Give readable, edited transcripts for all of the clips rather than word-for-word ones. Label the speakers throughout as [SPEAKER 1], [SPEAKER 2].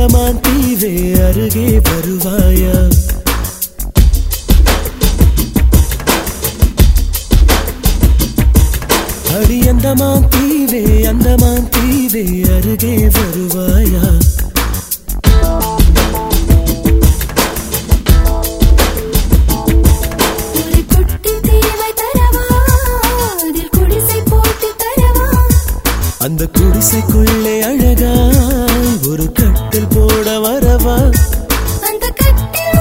[SPEAKER 1] அந்தமான் தீவே அருகே வருவாயா? அடி அந்தமான் தீவே அருகே வருவாயா? அந்த குடிசைக்குள்ளே அழகாய் ஒரு கட்டில் போட வரவா?
[SPEAKER 2] அந்த கட்டில்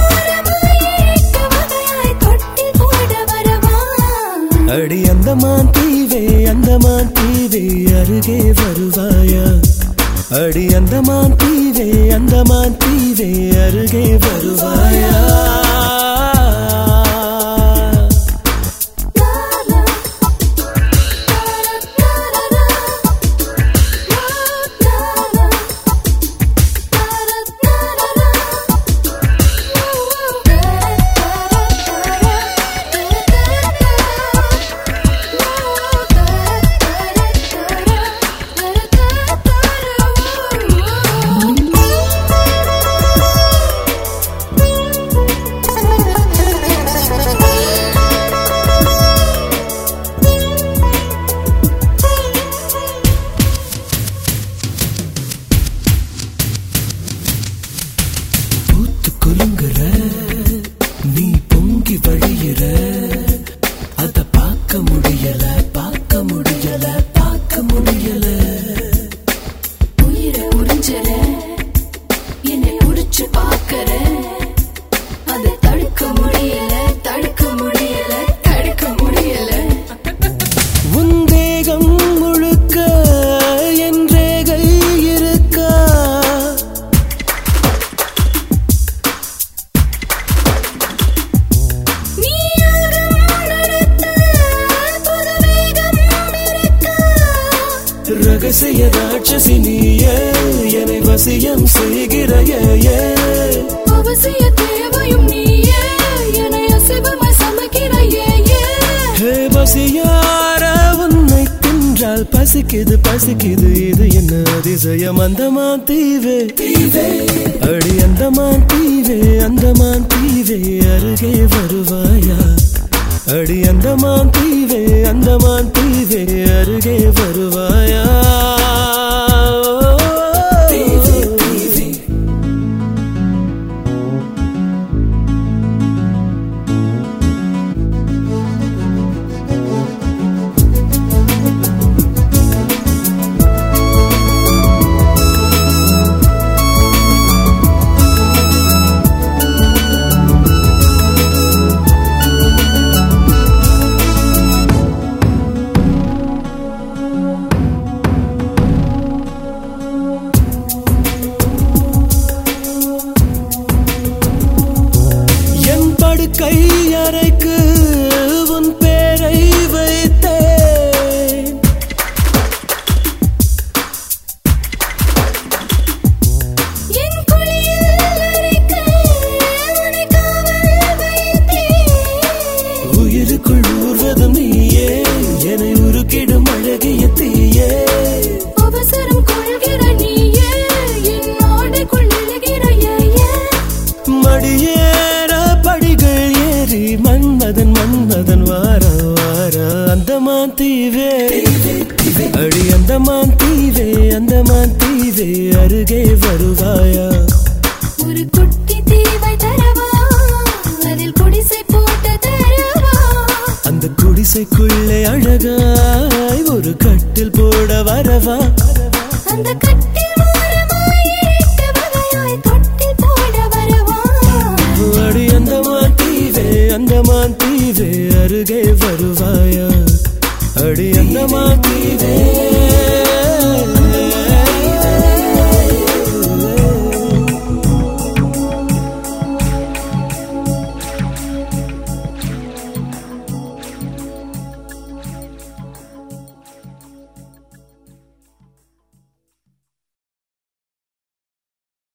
[SPEAKER 2] போட வரவா?
[SPEAKER 1] அடி அந்தமான் தீவே அருகே வருவாயா? அடி அந்தமான் தீவே அருகே வருவாயா? நீ பொங்கி வழியிற அத பார்க்க முடியல
[SPEAKER 2] உயிரை உறிஞ்சற என்னை உரிச்சு பார்க்கற அத தடுக்க முடியல
[SPEAKER 1] உன் தேகம் முழுக்க என் ரேகை இருக்கா? ரகசிய ராட்சசி நீயே என்னை வசியம் செய்கிறாயே.
[SPEAKER 2] அவசிய தேவையும் நீயே என்னை அசைவமாய் சமைக்கிறாயே.
[SPEAKER 1] ஹே பசியார உன்னை தின்றால் பசிக்குது இது என்ன அதிசயம்? அந்தமான் தீவே அடி அந்தமான் தீவே அருகே வருவாயா? அடி அந்தமான் தீவே அருகே வருவாயா? கையறைக்கு உன் பேரை வைத்தேன்.
[SPEAKER 2] என் குளியல் அறைக்கு உன்னை காவல் வைத்தேன்.
[SPEAKER 1] உயிருக்குள் ஊர்வதும் நீயே என்னை உருக்கிடும் அழகிய தீயே.
[SPEAKER 2] அவசரம் கொள்கிற நீயே என்னோடுக்குள் எழுகிறாயே.
[SPEAKER 1] மடியேற படிகள் ஏறி மன்மதன் வார அந்தமான் தீவே அடி அந்தமான் தீவே அருகே வருவாயா?
[SPEAKER 2] ஒரு குட்டி தீவை தரவா? அதில் குடிசை போட்டு தரவா?
[SPEAKER 1] அந்த குடிசைக்குள்ளே அழகாய் ஒரு கட்டில் போட வரவா?
[SPEAKER 2] அந்த கட்டில் தொட்டில் போட வரவா?
[SPEAKER 1] அடி அந்தமான் தீவே அருகே வருவாயா? அடி அந்தமான் தீவே